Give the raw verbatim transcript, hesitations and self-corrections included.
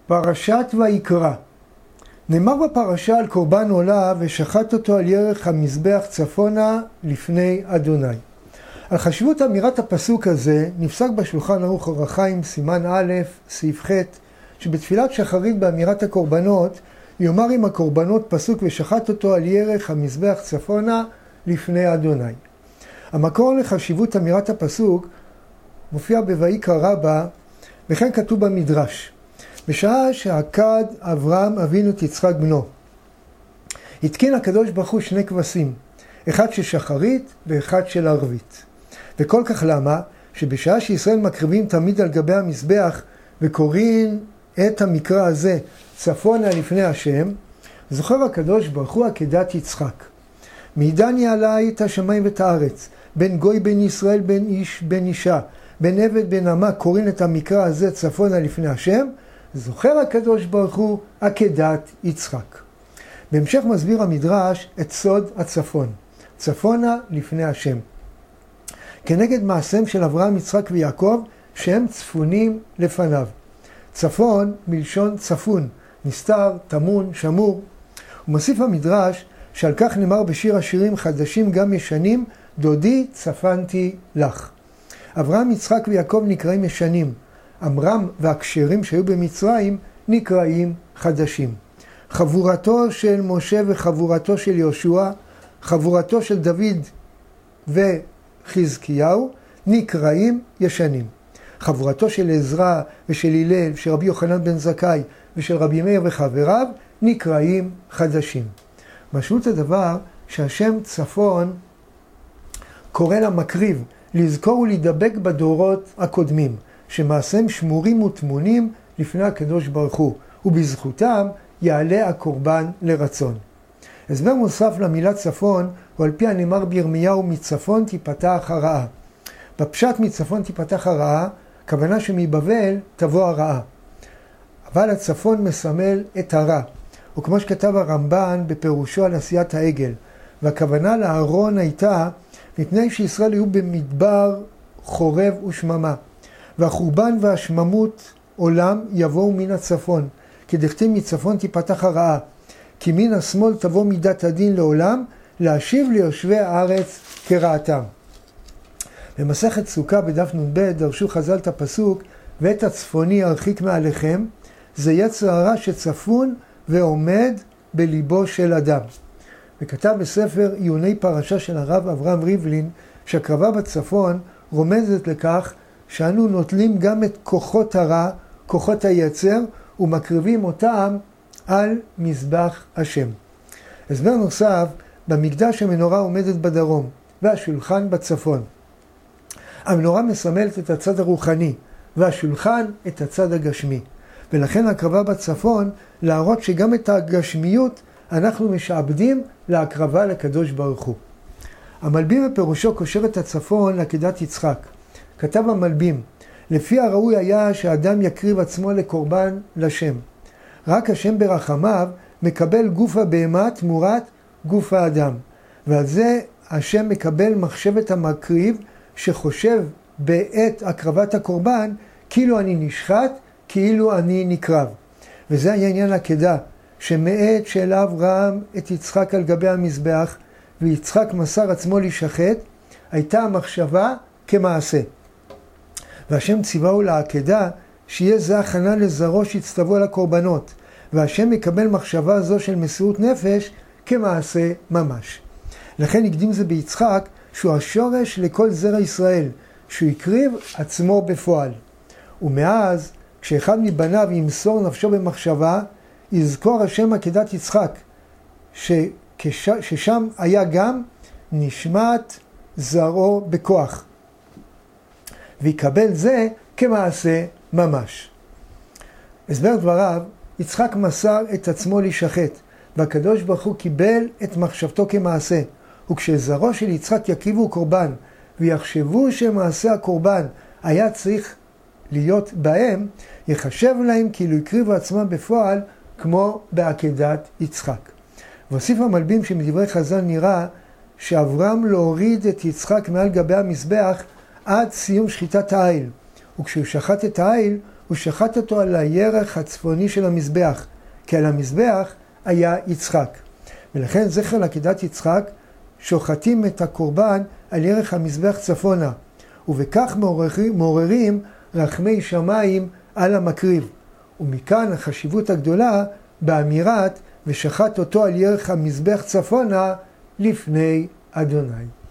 פרשת ויקרא. נאמר בפרשה על קורבן עולה ושחט אותו על ירך המזבח צפונה לפני אדוני. על חשיבות אמירת הפסוק הזה נפסק בשולחן ערוך אור החיים סימן א' סעיף ח' שבתפילת שחרית באמירת הקורבנות יאמר עם הקורבנות פסוק ושחט אותו על ירך המזבח צפונה לפני אדוני. המקור לחשיבות אמירת הפסוק מופיע בויקרא רבה, וכן כתוב במדרש. בשעה שעקד אברהם אבינו את יצחק בנו, התקין הקדוש ברוך הוא שני כבשים, אחד של שחרית ואחד של ערבית. וכל כך למה? שבשעה שישראל מקריבים תמיד על גבי המזבח וקוראים את המקרא הזה צפונה לפני השם, זוכר הקדוש ברוך הוא עקדת יצחק. מעידני עלי את השמיים ואת הארץ, בין גוי בין ישראל בין איש בין אישה, בין עבד בין אמה, קוראים את המקרא הזה צפונה לפני השם, זוכר הקדוש ברוך הוא עקדת יצחק. בהמשך מסביר המדרש את סוד הצפון, צפונה לפני השם. כנגד מעשיהם של אברהם, יצחק ויעקב, שהם צפונים לפניו. צפון מלשון צפון, נסתר, תמון, שמור. ומוסיף המדרש שעל כך נאמר בשיר השירים חדשים גם ישנים, דודי צפנתי לך. אברהם, יצחק ויעקב נקראים ישנים. עמרם והקשרים שהיו במצרים נקראים חדשים. חבורתו של משה וחבורתו של יהושע, חבורתו של דוד וחזקיהו נקראים ישנים. חבורתו של עזרא ושל הלל, של רבי יוחנן בן זכאי ושל רבי מאיר וחבריו נקראים חדשים. משמעות הדבר שהשם צפון קורא למקריב לזכור ולהידבק בדורות הקודמים, שמעשיהם שמורים ותמונים לפני הקדוש ברוך הוא, ובזכותם יעלה הקורבן לרצון. הסבר מוסף למילה צפון הוא על פי הנאמר בירמיהו מצפון תיפתח הרעה. בפשט מצפון תיפתח הרעה, כוונה שמבבל תבוא הרעה. אבל הצפון מסמל את הרע, וכמו שכתב הרמב"ן בפירושו על עשיית העגל, והכוונה לארון הייתה מפני שישראל היו במדבר חורב ושממה, והחורבן והשממות עולם יבואו מן הצפון, כדכתיב מצפון תיפתח הרעה, כי מן השמאל תבוא מידת הדין לעולם, להשיב ליושבי הארץ כרעתם. במסכת סוכה בדף נ"ב דרשו חז"ל את הפסוק, ואת הצפוני הרחיק מעליכם, זה יצר הרע שצפון ועומד בליבו של אדם. וכתב בספר עיוני פרשה של הרב אברהם ריבלין, שהקרבה בצפון רומזת לכך שאנו נוטלים גם את כוחות הרע, כוחות היצר, ומקריבים אותם על מזבח השם. הסבר נוסף, במקדש המנורה עומדת בדרום, והשולחן בצפון. המנורה מסמלת את הצד הרוחני, והשולחן את הצד הגשמי. ולכן הקרבה בצפון, להראות שגם את הגשמיות אנחנו משעבדים להקרבה לקדוש ברוך הוא. המלבים בפירושו קושר את הצפון לעקדת יצחק. כתב המלבים, לפי הראוי היה שהאדם יקריב עצמו לקורבן לשם. רק השם ברחמיו מקבל גוף הבהמה תמורת גוף האדם. ועל זה השם מקבל מחשבת המקריב שחושב בעת הקרבת הקורבן כאילו אני נשחט, כאילו אני נקרב. וזה היה עניין העקדה, שמעת שאלה אברהם את יצחק על גבי המזבח, ויצחק מסר עצמו להישחט, הייתה המחשבה כמעשה. והשם ציווהו לעקדה שיהיה זה הכנה לזרעו שיצטוו על הקורבנות, והשם מקבל מחשבה זו של מסירות נפש כמעשה ממש. לכן הקדים זה ביצחק שהוא השורש לכל זרע ישראל, שהוא הקריב עצמו בפועל. ומאז כשאחד מבניו ימסור נפשו במחשבה, יזכור השם עקדת יצחק, שכש, ששם היה גם נשמת זרעו בכוח. ויקבל זה כמעשה ממש. הסבר דבריו, יצחק מסר את עצמו להישחט, והקדוש ברוך הוא קיבל את מחשבתו כמעשה. וכשזרעו של יצחק יקריבו קורבן, ויחשבו שמעשה הקורבן היה צריך להיות בהם, יחשב להם כאילו הקריבו עצמם בפועל כמו בעקדת יצחק. והוסיף המלבים שמדברי חז"ל נראה שאברהם לא הוריד את יצחק מעל גבי המזבח עד סיום שחיטת העיל, וכשהוא שחט את העיל הוא שחט אותו על הירך הצפוני של המזבח, כי על המזבח היה יצחק. ולכן זכר לעקדת יצחק שוחטים את הקורבן על ירך המזבח צפונה, ובכך מעוררים, מעוררים רחמי שמיים על המקריב. ומכאן החשיבות הגדולה באמירת ושחט אותו על ירך המזבח צפונה לפני אדוני.